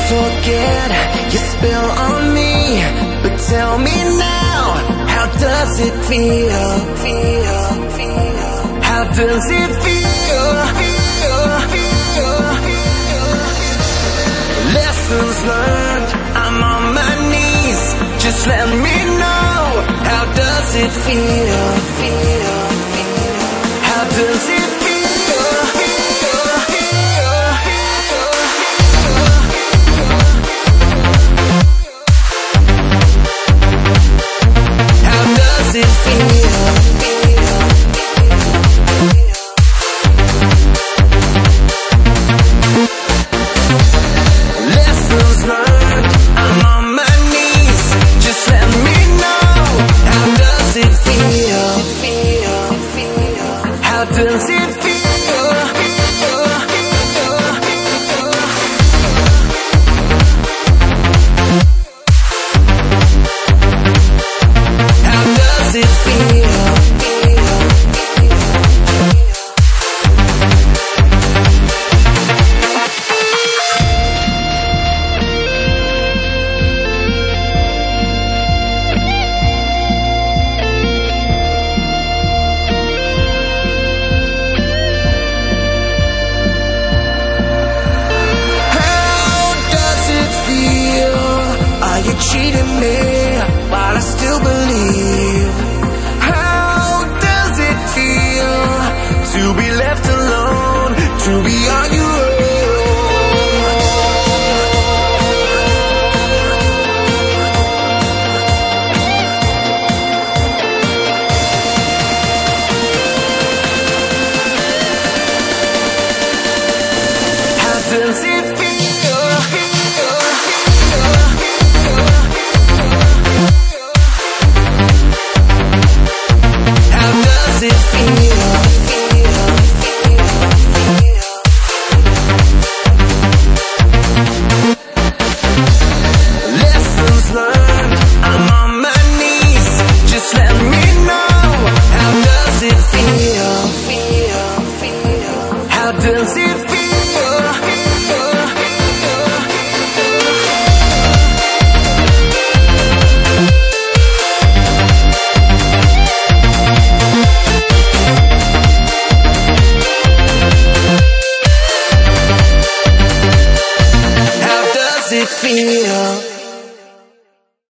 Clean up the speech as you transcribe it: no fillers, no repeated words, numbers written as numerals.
forget your spell on me, but tell me now, how does it feel? How does it feel? Lessons learned, I'm on my knees. Just let me know, how does it feel? How does it feel? Does it feel? How does it feel? Cheating me while I still believe. How does it feel to be left alone, to be on your own? How does it feel? How does it feel? How does it feel?